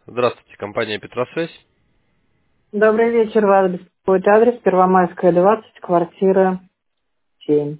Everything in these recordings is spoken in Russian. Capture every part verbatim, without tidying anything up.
Здравствуйте, компания Петросвязь. Добрый вечер, вас беспокоит адрес Первомайская, двадцать, квартира семь.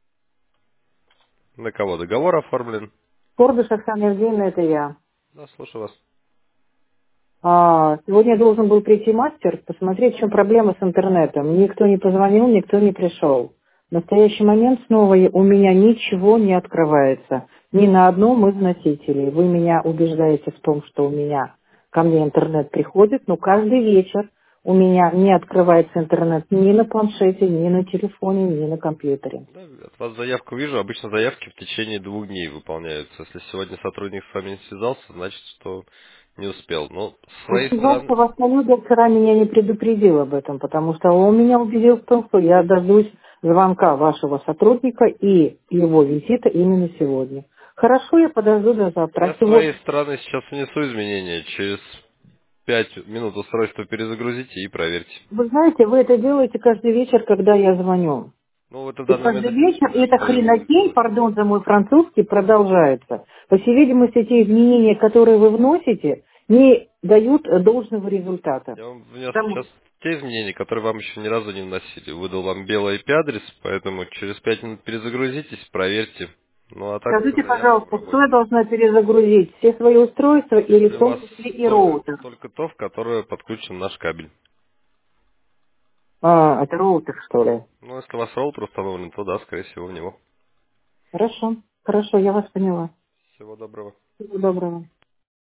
На кого договор оформлен? Кордыш Оксана Евгеньевна, это я. Да, слушаю вас. А, сегодня должен был прийти мастер, посмотреть, в чем проблема с интернетом. Никто не позвонил, никто не пришел. В настоящий момент снова и- у меня ничего не открывается. Ни на одном из носителей. Вы меня убеждаете в том, что у меня ко мне интернет приходит, но каждый вечер у меня не открывается интернет ни на планшете, ни на телефоне, ни на компьютере. Да, от вас заявку вижу. Обычно заявки в течение двух дней выполняются. Если сегодня сотрудник с вами не связался, значит, что не успел. Но с своей Очень жаль, стороны... что ваш коллега вчера меня не предупредил об этом, потому что он меня убедил в том, что я дождусь звонка вашего сотрудника и его визита именно сегодня. Хорошо, я подожду до завтра. Я А с своей сегодня... стороны сейчас внесу изменения. Через пять минут устройство перезагрузите и проверьте. Вы знаете, вы это делаете каждый вечер, когда я звоню. Ну, вот в И данный момент каждый вечер единственное, эта что я могу хренотень, сделать. пардон за мой французский, продолжается. По всей видимости, те изменения, которые вы вносите, не дают э, должного результата. Я вам внес Потому сейчас те изменения, которые вам еще ни разу не вносили. Выдал вам белый I P-адрес, поэтому через пять минут перезагрузитесь, проверьте. Ну, а так Скажите, заявка пожалуйста, что я обработана. должна перезагрузить? Все свои устройства или Если в у том вас числе и только, роутер? только то, в которое подключен наш кабель. А, это роутер, что ли? Ну, если у вас роутер установлен, то да, скорее всего, в него. Хорошо, хорошо, я вас поняла. Всего доброго. Всего доброго.